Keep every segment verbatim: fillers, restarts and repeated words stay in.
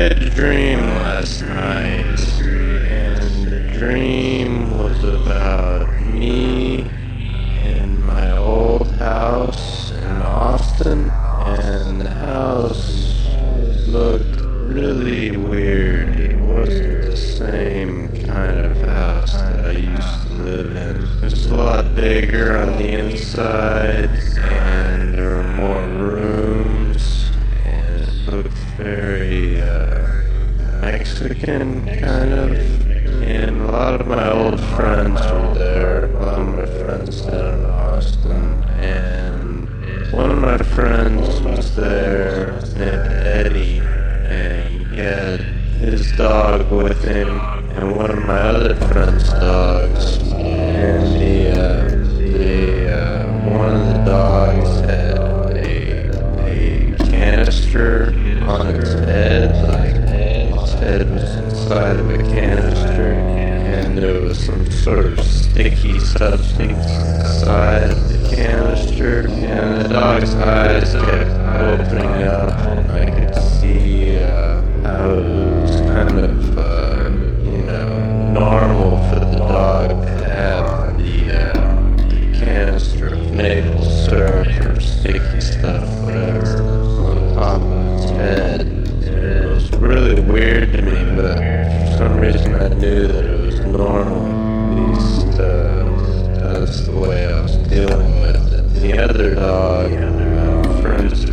had a dream last night, and the dream was about me in my old house in Austin, and the house looked really weird. It wasn't the same kind of house that I used to live in. It was a lot bigger on the inside, and there were more rooms, and it looked very uh, Mexican, kind of. And a lot of my old friends were there, a lot of my friends down in Austin, and one of my friends was there named Eddie, and he had his dog with him, and one of my other friend's dogs, and the, uh, the, uh, one of the dogs had a, a canister on its head, like its head was inside of a canister, and there was some sort of sticky substance inside of the canister, and the dog's eyes kept opening up, and I could see uh, how it was kind of, uh, you know, normal for the dog to have the, uh, the canister of maple syrup or sticky stuff, whatever, on top of its head. It was really weird to me, but for some reason I knew that it was normal. At least uh, that's the way I was dealing with it. The other dog, uh, friends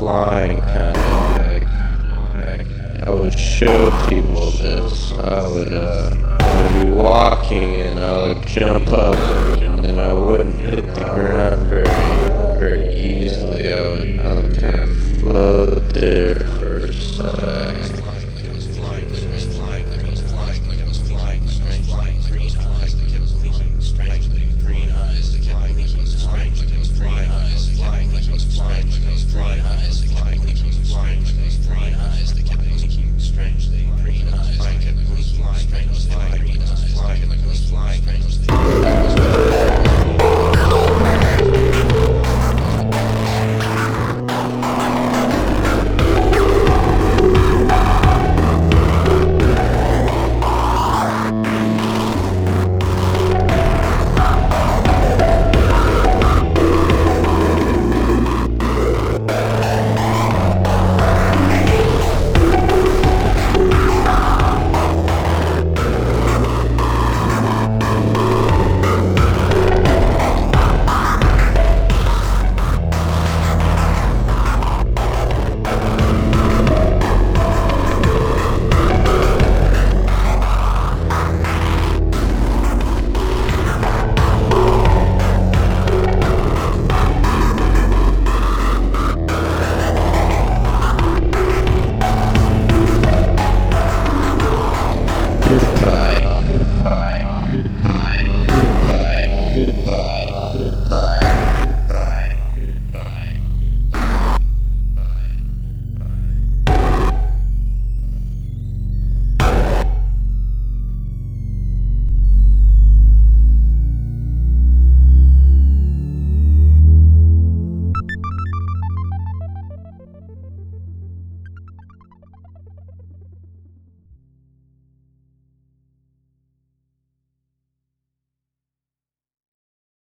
flying kind of like, like I would show people this. I would uh I would be walking and I would jump up and then I wouldn't hit the ground very